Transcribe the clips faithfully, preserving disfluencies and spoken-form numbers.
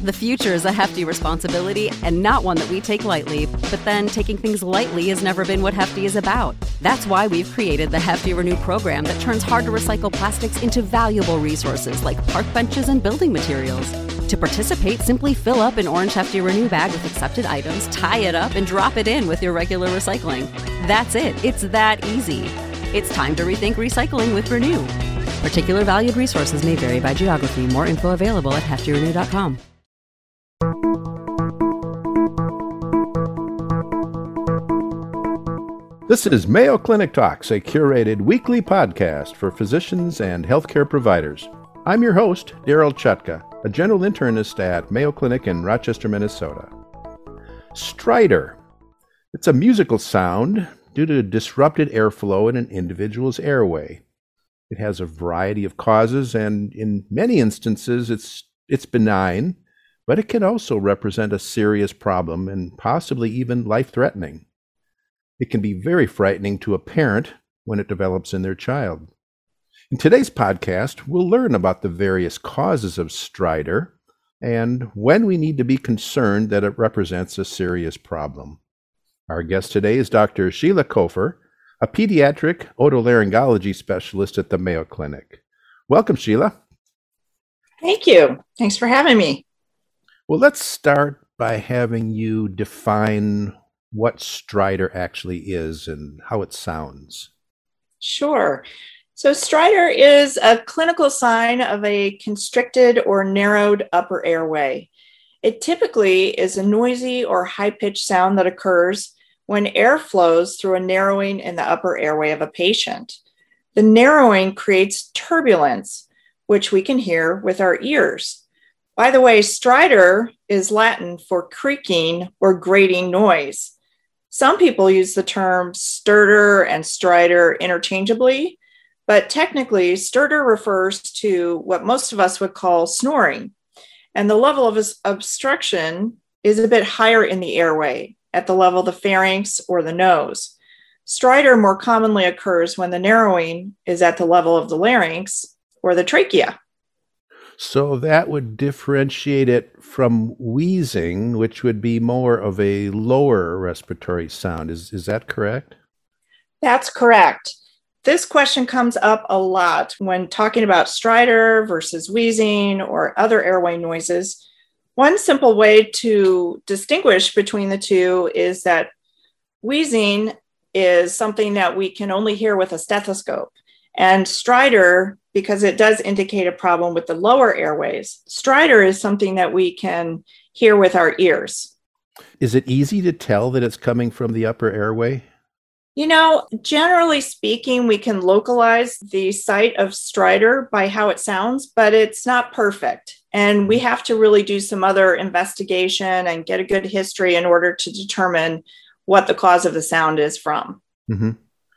The future is a hefty responsibility and not one that we take lightly, but then taking things lightly has never been what Hefty is about. That's why we've created the Hefty Renew program that turns hard-to-recycle plastics into valuable resources like park benches and building materials. To participate, simply fill up an orange Hefty Renew bag with accepted items, tie it up, and drop it in with your regular recycling. That's it. It's that easy. It's time to rethink recycling with Renew. Particular valued resources may vary by geography. More info available at hefty renew dot com. This is Mayo Clinic Talks, a curated weekly podcast for physicians and healthcare providers. I'm your host, Daryl Chutka, a general internist at Mayo Clinic in Rochester, Minnesota. Stridor. It's a musical sound due to disrupted airflow in an individual's airway. It has a variety of causes, and in many instances, it's it's benign, but it can also represent a serious problem and possibly even life-threatening. It can be very frightening to a parent when it develops in their child. In today's podcast, we'll learn about the various causes of stridor and when we need to be concerned that it represents a serious problem. Our guest today is Doctor Sheila Kofer, a pediatric otolaryngology specialist at the Mayo Clinic. Welcome, Sheila. Thank you. Thanks for having me. Well, let's start by having you define what stridor actually is and how it sounds. Sure. So stridor is a clinical sign of a constricted or narrowed upper airway. It typically is a noisy or high-pitched sound that occurs when air flows through a narrowing in the upper airway of a patient. The narrowing creates turbulence, which we can hear with our ears. By the way, stridor is Latin for creaking or grating noise. Some people use the terms stertor and stridor interchangeably, but technically stertor refers to what most of us would call snoring. And the level of obstruction is a bit higher in the airway, at the level of the pharynx or the nose. Stridor more commonly occurs when the narrowing is at the level of the larynx or the trachea. So that would differentiate it from wheezing, which would be more of a lower respiratory sound. Is, is that correct? That's correct. This question comes up a lot when talking about stridor versus wheezing or other airway noises. One simple way to distinguish between the two is that wheezing is something that we can only hear with a stethoscope. And stridor, because it does indicate a problem with the lower airways, stridor is something that we can hear with our ears. Is it easy to tell that it's coming from the upper airway? You know, generally speaking, we can localize the site of stridor by how it sounds, but it's not perfect. And we have to really do some other investigation and get a good history in order to determine what the cause of the sound is from. Mm-hmm.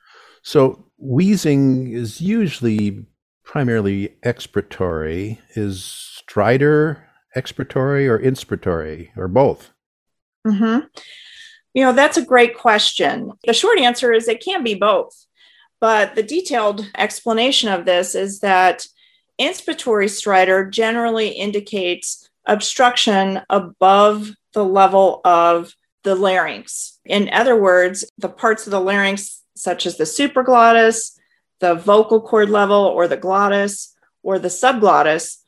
So wheezing is usually primarily expiratory. Is stridor expiratory or inspiratory or both? Mm-hmm. You know, that's a great question. The short answer is it can be both. But the detailed explanation of this is that inspiratory stridor generally indicates obstruction above the level of the larynx. In other words, the parts of the larynx, such as the supraglottis, the vocal cord level, or the glottis, or the subglottis,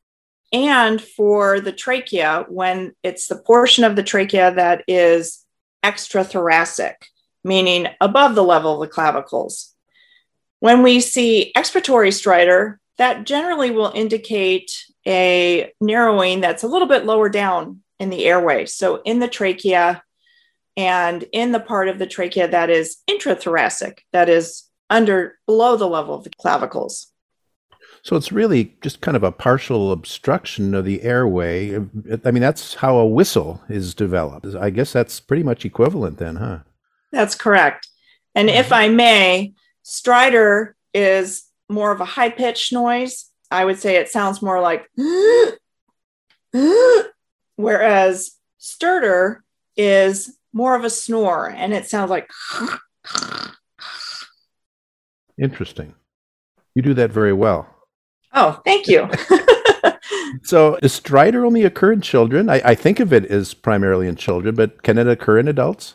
and for the trachea, when it's the portion of the trachea that is extrathoracic, meaning above the level of the clavicles. When we see expiratory stridor, that generally will indicate a narrowing that's a little bit lower down in the airway. So in the trachea and in the part of the trachea that is intrathoracic, that is under, below the level of the clavicles. So it's really just kind of a partial obstruction of the airway. I mean, that's how a whistle is developed. I guess that's pretty much equivalent then, huh? That's correct. And mm-hmm. if I may, stridor is more of a high-pitched noise. I would say it sounds more like, whereas stertor is more of a snore, and it sounds like. Interesting. You do that very well. Oh, thank you. So does stridor only occur in children? I, I think of it as primarily in children, but can it occur in adults?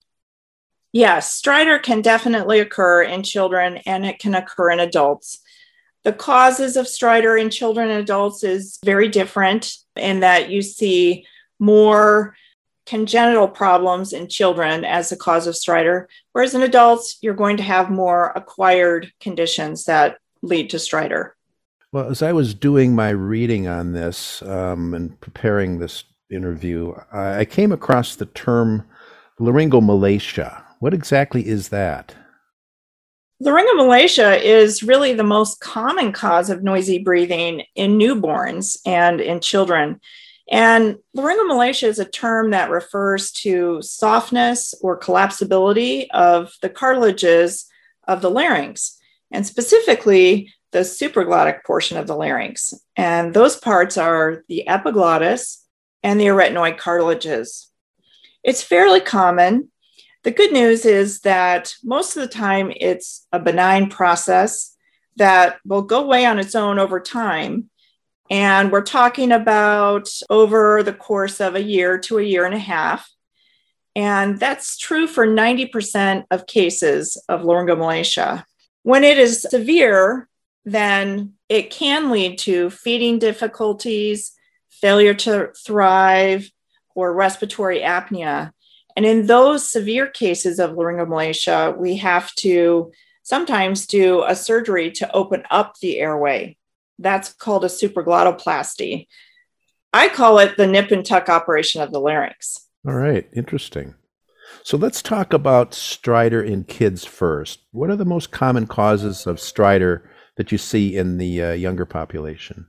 Yes, stridor can definitely occur in children and it can occur in adults. The causes of stridor in children and adults is very different in that you see more congenital problems in children as the cause of stridor, whereas in adults, you're going to have more acquired conditions that lead to stridor. Well, as I was doing my reading on this um, and preparing this interview, I I came across the term laryngomalacia. What exactly is that? Laryngomalacia is really the most common cause of noisy breathing in newborns and in children. And laryngomalacia is a term that refers to softness or collapsibility of the cartilages of the larynx, and specifically the supraglottic portion of the larynx. And those parts are the epiglottis and the arytenoid cartilages. It's fairly common. The good news is that most of the time it's a benign process that will go away on its own over time. And we're talking about over the course of a year to a year and a half. And that's true for ninety percent of cases of laryngomalacia. When it is severe, then it can lead to feeding difficulties, failure to thrive, or respiratory apnea. And in those severe cases of laryngomalacia, we have to sometimes do a surgery to open up the airway. That's called a supraglottoplasty. I call it the nip and tuck operation of the larynx. All right, interesting. So let's talk about stridor in kids first. What are the most common causes of stridor that you see in the uh, younger population?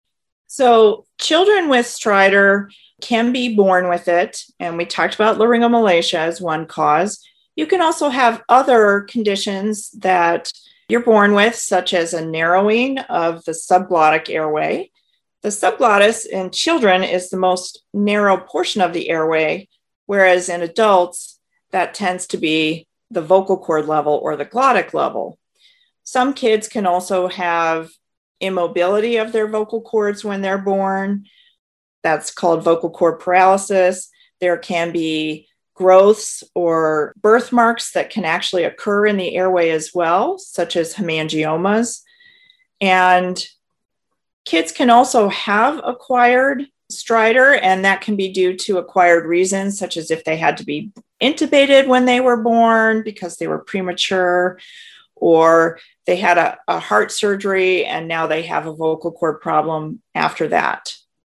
So children with stridor can be born with it, and we talked about laryngomalacia as one cause. You can also have other conditions that you're born with, such as a narrowing of the subglottic airway. The subglottis in children is the most narrow portion of the airway, whereas in adults, that tends to be the vocal cord level or the glottic level. Some kids can also have immobility of their vocal cords when they're born. That's called vocal cord paralysis. There can be growths or birthmarks that can actually occur in the airway as well, such as hemangiomas. And kids can also have acquired stridor, and that can be due to acquired reasons, such as if they had to be intubated when they were born because they were premature, or they had a, a heart surgery and now they have a vocal cord problem after that.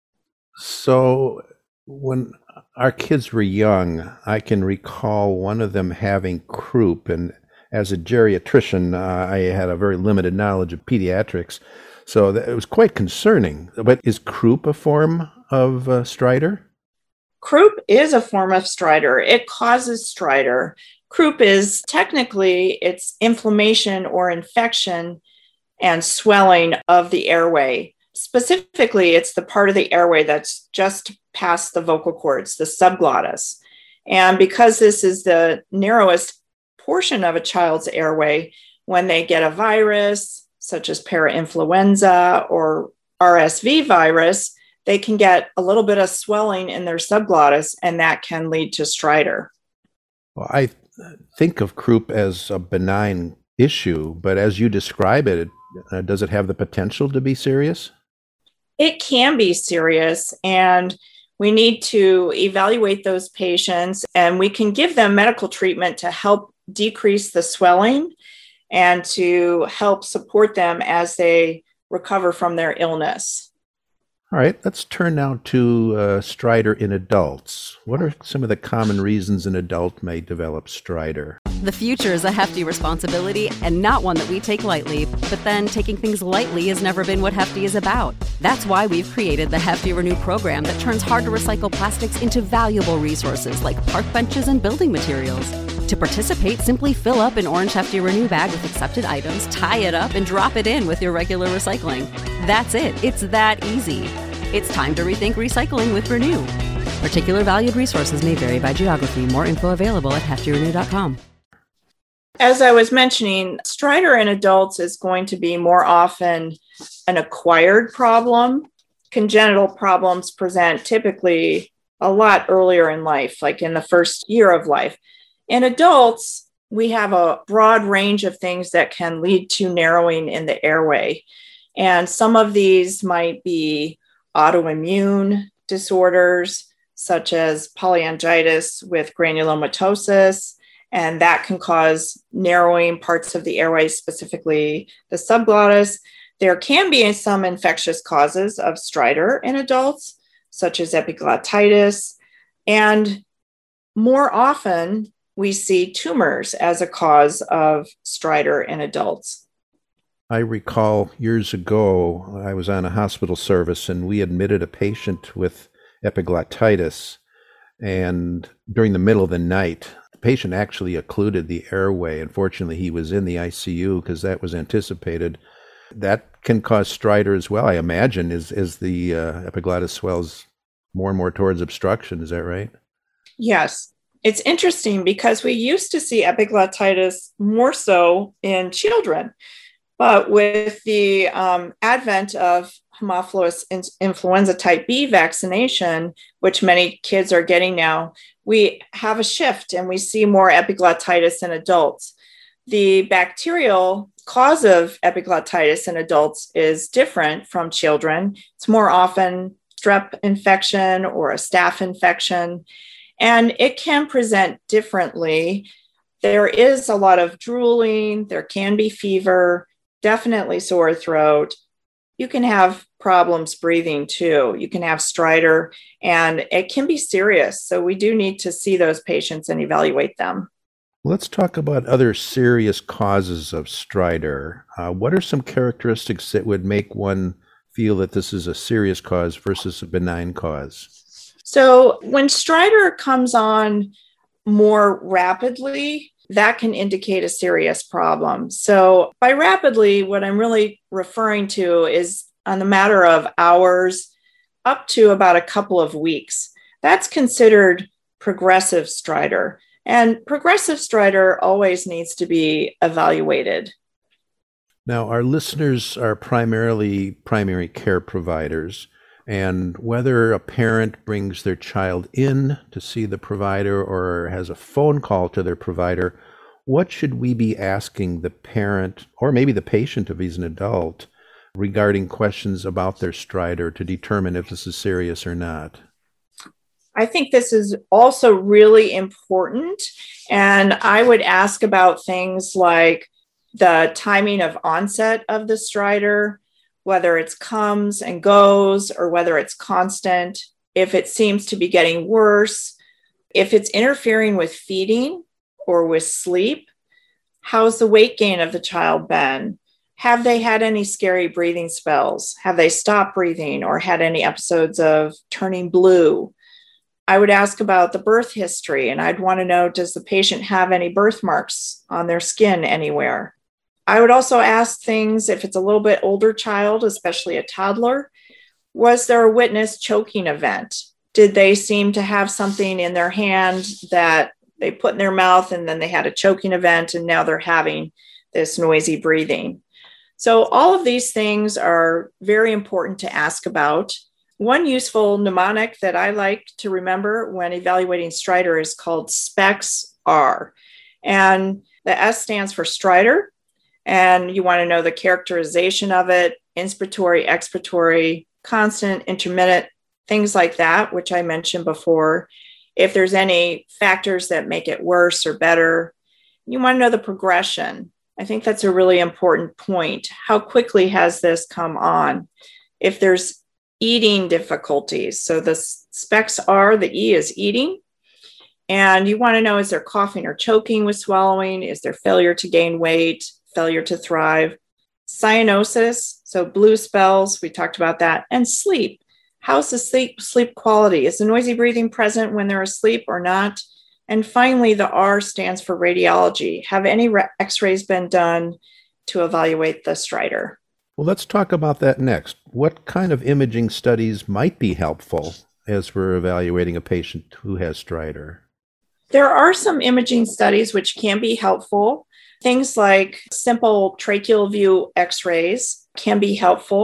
So when our kids were young, I can recall one of them having croup, and as a geriatrician, uh, I had a very limited knowledge of pediatrics, so that, it was quite concerning. But is croup a form of uh, stridor? Croup is a form of stridor. It causes stridor. Croup is technically it's inflammation or infection and swelling of the airway. Specifically, it's the part of the airway that's just past the vocal cords, the subglottis. And because this is the narrowest portion of a child's airway, when they get a virus, such as parainfluenza or R S V virus, they can get a little bit of swelling in their subglottis, and that can lead to stridor. Well, I think of croup as a benign issue, but as you describe it, uh, does it have the potential to be serious? It can be serious, and we need to evaluate those patients, and we can give them medical treatment to help decrease the swelling and to help support them as they recover from their illness. All right, let's turn now to uh, stridor in adults. What are some of the common reasons an adult may develop stridor? The future is a hefty responsibility and not one that we take lightly, but then taking things lightly has never been what Hefty is about. That's why we've created the Hefty Renew program that turns hard-to-recycle plastics into valuable resources like park benches and building materials. To participate, simply fill up an orange Hefty Renew bag with accepted items, tie it up, and drop it in with your regular recycling. That's it. It's that easy. It's time to rethink recycling with Renew. Particular valued resources may vary by geography. More info available at hefty renew dot com. As I was mentioning, stridor in adults is going to be more often an acquired problem. congenital problems present typically a lot earlier in life, like in the first year of life. In adults, we have a broad range of things that can lead to narrowing in the airway. And some of these might be autoimmune disorders, such as polyangiitis with granulomatosis, and that can cause narrowing parts of the airway, specifically the subglottis. There can be some infectious causes of stridor in adults, such as epiglottitis, and more often we see tumors as a cause of stridor in adults. I recall years ago, I was on a hospital service and we admitted a patient with epiglottitis, and during the middle of the night, the patient actually occluded the airway. Unfortunately, he was in the I C U because that was anticipated. That can cause stridor as well, I imagine, as, as the uh, epiglottis swells more and more towards obstruction. Is that right? Yes. It's interesting because we used to see epiglottitis more so in children, but with the um, advent of Haemophilus influenza type B vaccination, which many kids are getting now, we have a shift and we see more epiglottitis in adults. The bacterial cause of epiglottitis in adults is different from children. It's more often strep infection or a staph infection, and it can present differently. There is a lot of drooling, there can be fever, definitely sore throat. You can have problems breathing too. You can have stridor, and it can be serious. So we do need to see those patients and evaluate them. Let's talk about other serious causes of stridor. Uh, what are some characteristics that would make one feel that this is a serious cause versus a benign cause? So when stridor comes on more rapidly, that can indicate a serious problem. So by rapidly, what I'm really referring to is on the matter of hours up to about a couple of weeks. That's considered progressive stridor. And progressive stridor always needs to be evaluated. Now, our listeners are primarily primary care providers, and whether a parent brings their child in to see the provider or has a phone call to their provider, what should we be asking the parent, or maybe the patient if he's an adult, regarding questions about their stridor to determine if this is serious or not? I think this is also really important. And I would ask about things like the timing of onset of the stridor, whether it comes and goes or whether it's constant, if it seems to be getting worse, if it's interfering with feeding or with sleep. How's the weight gain of the child been? Have they had any scary breathing spells? Have they stopped breathing or had any episodes of turning blue? I would ask about the birth history, and I'd want to know, does the patient have any birthmarks on their skin anywhere? I would also ask things, if it's a little bit older child, especially a toddler, was there a witness choking event? Did they seem to have something in their hand that they put in their mouth and then they had a choking event and now they're having this noisy breathing? So all of these things are very important to ask about. One useful mnemonic that I like to remember when evaluating stridor is called SPECS-R. And the S stands for stridor. And you want to know the characterization of it, inspiratory, expiratory, constant, intermittent, things like that, which I mentioned before. If there's any factors that make it worse or better, you want to know the progression. I think that's a really important point. How quickly has this come on? If there's eating difficulties, so the SPECS-R, the E is eating, and you want to know, is there coughing or choking with swallowing? Is there failure to gain weight, failure to thrive? Cyanosis, so blue spells, we talked about that, and sleep. How's the sleep sleep quality? Is the noisy breathing present when they're asleep or not? And finally, the R stands for radiology. Have any re- x-rays been done to evaluate the stridor? Well, let's talk about that next. What kind of imaging studies might be helpful as we're evaluating a patient who has stridor? There are some imaging studies which can be helpful. Things like simple tracheal view x-rays can be helpful.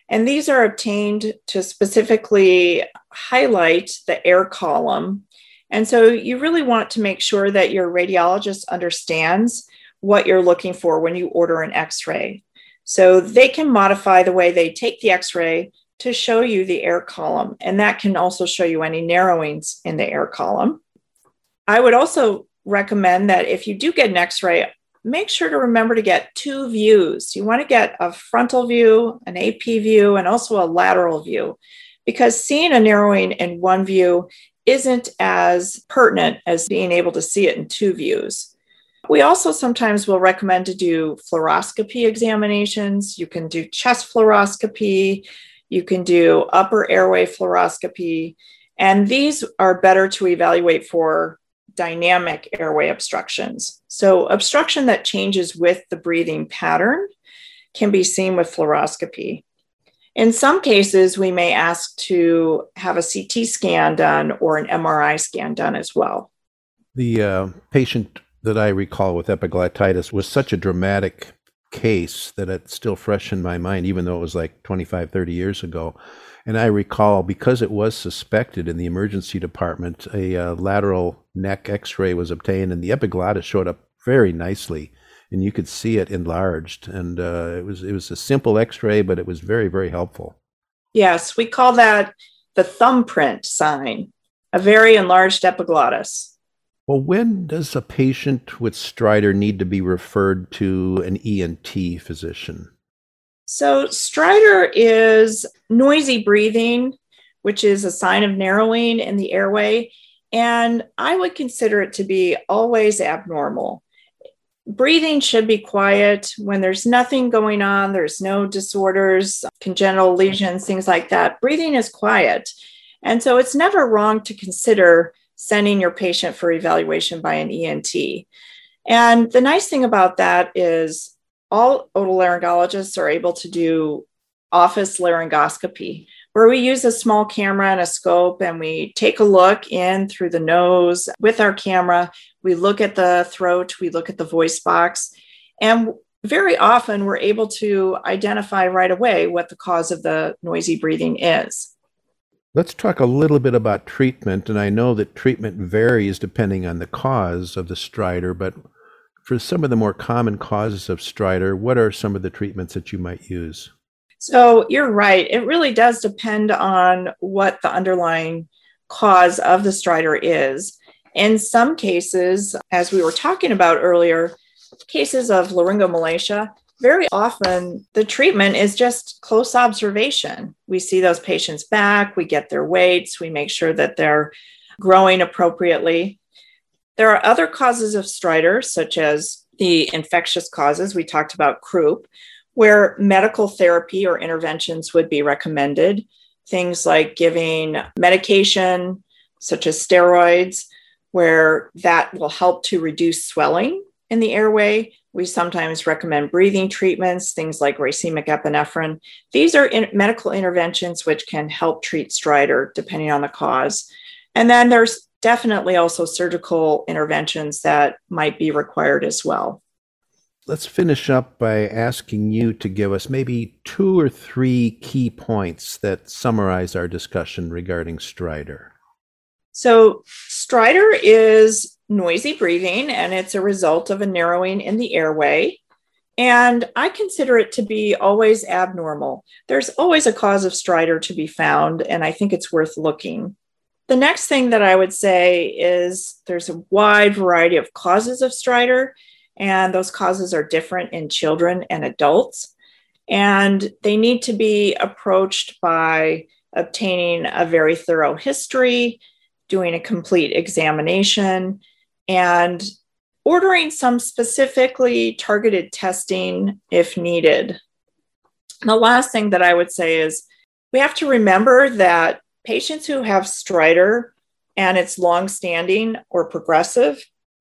And these are obtained to specifically highlight the air column. And so you really want to make sure that your radiologist understands what you're looking for when you order an X-ray. So they can modify the way they take the X-ray to show you the air column. And that can also show you any narrowings in the air column. I would also recommend that if you do get an X-ray, make sure to remember to get two views. You want to get a frontal view, an A P view, and also a lateral view, because seeing a narrowing in one view isn't as pertinent as being able to see it in two views. We also sometimes will recommend to do fluoroscopy examinations. You can do chest fluoroscopy, you can do upper airway fluoroscopy, and these are better to evaluate for dynamic airway obstructions. So obstruction that changes with the breathing pattern can be seen with fluoroscopy. In some cases, we may ask to have a C T scan done or an M R I scan done as well. The uh, patient that I recall with epiglottitis was such a dramatic case that it's still fresh in my mind, even though it was like twenty-five, thirty years ago. And I recall, because it was suspected in the emergency department, a uh, lateral neck X-ray was obtained, and the epiglottis showed up very nicely, and you could see it enlarged. And uh, it was it was a simple X-ray, but it was very, very helpful. Yes, we call that the thumbprint sign, a very enlarged epiglottis. Well, when does a patient with stridor need to be referred to an E N T physician? So stridor is noisy breathing, which is a sign of narrowing in the airway. And I would consider it to be always abnormal. Breathing should be quiet when there's nothing going on. There's no disorders, congenital lesions, things like that. Breathing is quiet. And so it's never wrong to consider sending your patient for evaluation by an E N T. And the nice thing about that is all otolaryngologists are able to do office laryngoscopy, where we use a small camera and a scope, and we take a look in through the nose with our camera. We look at the throat, we look at the voice box, and very often we're able to identify right away what the cause of the noisy breathing is. Let's talk a little bit about treatment, and I know that treatment varies depending on the cause of the stridor, but for some of the more common causes of stridor, what are some of the treatments that you might use? So you're right. It really does depend on what the underlying cause of the stridor is. In some cases, as we were talking about earlier, cases of laryngomalacia, very often the treatment is just close observation. We see those patients back, we get their weights, we make sure that they're growing appropriately. There are other causes of stridor, such as the infectious causes. We talked about croup, where medical therapy or interventions would be recommended. Things like giving medication, such as steroids, where that will help to reduce swelling in the airway. We sometimes recommend breathing treatments, things like racemic epinephrine. These are in medical interventions which can help treat stridor depending on the cause. And then there's definitely also surgical interventions that might be required as well. Let's finish up by asking you to give us maybe two or three key points that summarize our discussion regarding stridor. So stridor is noisy breathing, and it's a result of a narrowing in the airway. And I consider it to be always abnormal. There's always a cause of stridor to be found, and I think it's worth looking. The next thing that I would say is there's a wide variety of causes of stridor, and those causes are different in children and adults. And they need to be approached by obtaining a very thorough history, doing a complete examination, and ordering some specifically targeted testing if needed. The last thing that I would say is we have to remember that patients who have stridor and it's long-standing or progressive,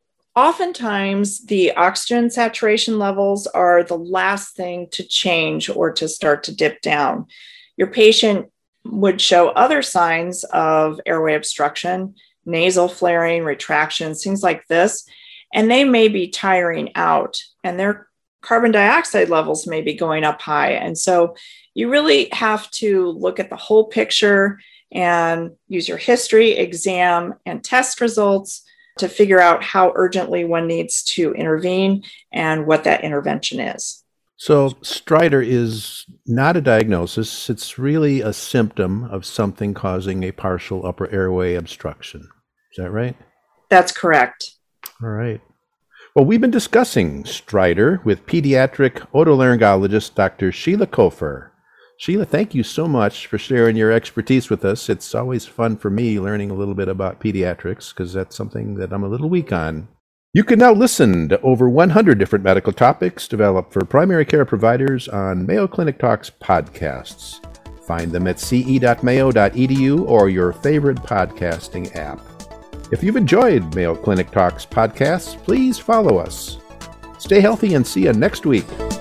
oftentimes the oxygen saturation levels are the last thing to change or to start to dip down. Your patient would show other signs of airway obstruction, nasal flaring, retractions, things like this, and they may be tiring out, and their carbon dioxide levels may be going up high. And so you really have to look at the whole picture and use your history, exam, and test results to figure out how urgently one needs to intervene and what that intervention is. So stridor is not a diagnosis. It's really a symptom of something causing a partial upper airway obstruction. Is that right? That's correct. All right. Well, we've been discussing stridor with pediatric otolaryngologist Doctor Sheila Kofer. Sheila, thank you so much for sharing your expertise with us. It's always fun for me learning a little bit about pediatrics because that's something that I'm a little weak on. You can now listen to over one hundred different medical topics developed for primary care providers on Mayo Clinic Talks podcasts. Find them at c e dot mayo dot e d u or your favorite podcasting app. If you've enjoyed Mayo Clinic Talks podcasts, please follow us. Stay healthy and see you next week.